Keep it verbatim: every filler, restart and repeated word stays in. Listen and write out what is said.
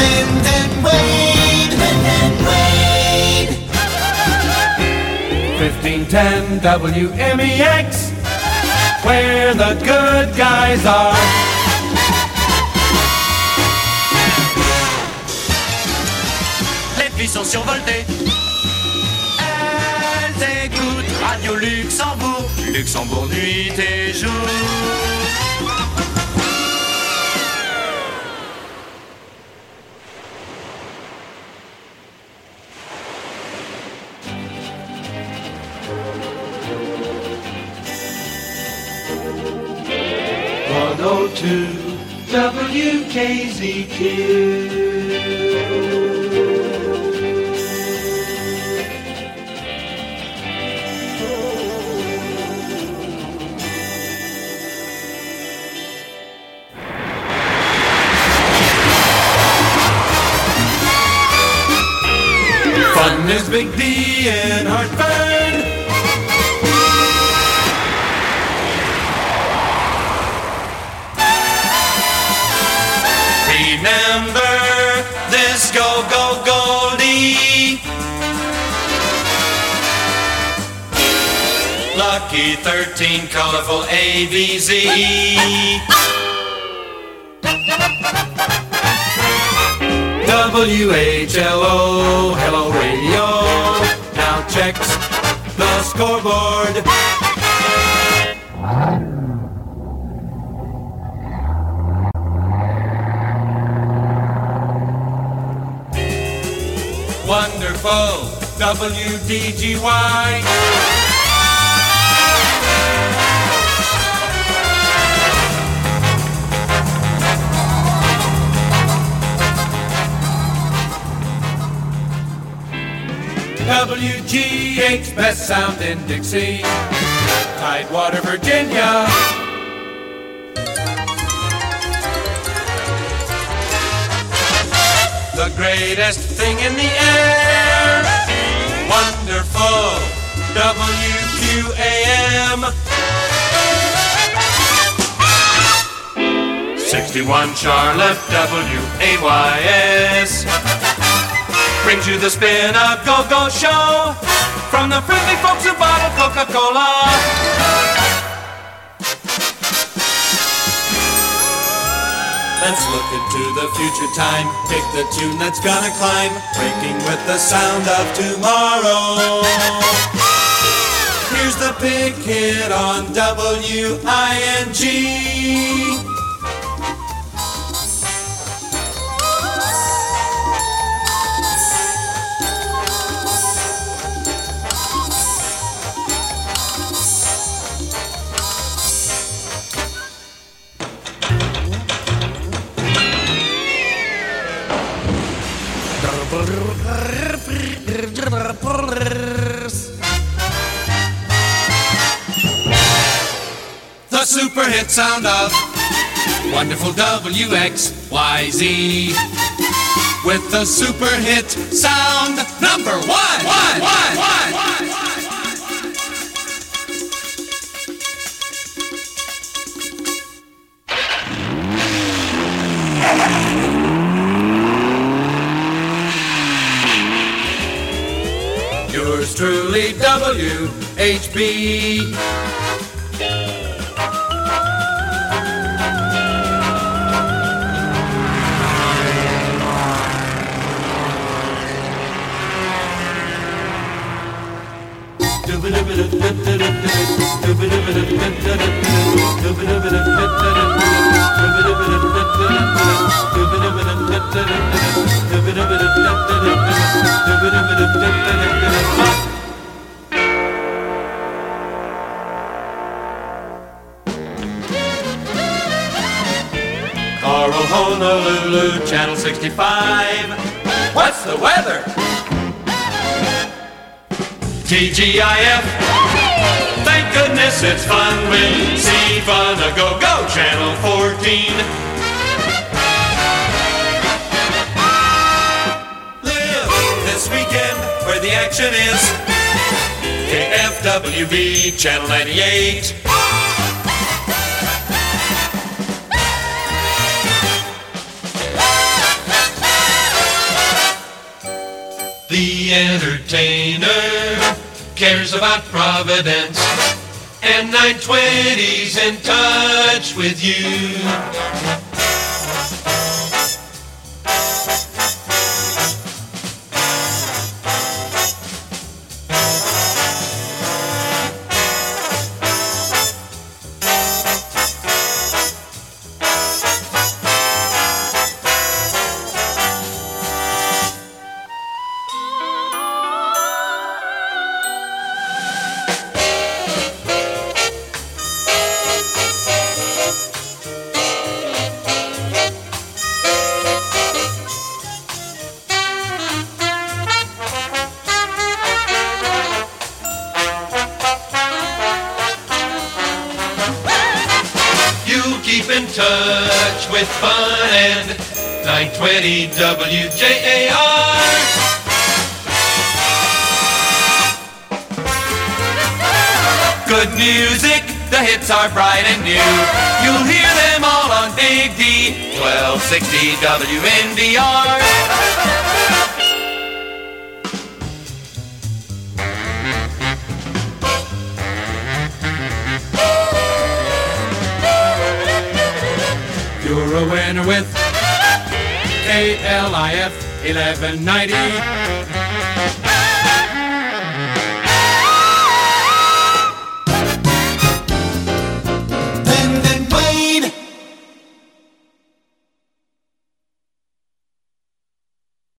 Lyndon Wade, Lyndon Wade. fifteen ten W M E X, where the good guys are. Les vies sont survoltées. Elles écoutent Radio Luxembourg, Luxembourg nuit et jour. one oh two W K Z Q. Fun is Big D in Hartford. Remember this go go Goldie. Lucky thirteen, colorful A B Z. W H L O, hello radio, now checks the scoreboard. Wonderful, W D G Y. W G H, best sound in Dixie, Tidewater, Virginia. The greatest thing in the air, wonderful, W Q A M. sixty-one Charlotte, W A Y S. Brings you the spin a go-go show from the friendly folks who bottle Coca-Cola. Let's look into the future time. Pick the tune that's gonna climb, breaking with the sound of tomorrow. Here's the big hit on W I N G. The super hit sound of wonderful W X Y Z with the super hit sound number one. one, one, one, one, one. Yours truly, W H B. Carl, Honolulu, Channel sixty-five. What's the weather? T G I F. Thank goodness it's fun with C Fun a Go Go, Channel fourteen. Live this weekend where the action is. K F W B, Channel ninety-eight. The entertainer cares about Providence, and nine twenty's in touch with you. Keep in touch with fun and nine twenty W J A R. Good music, the hits are bright and new. You'll hear them all on Big D, twelve sixty W N D R. You're a winner with K L I F eleven ninety.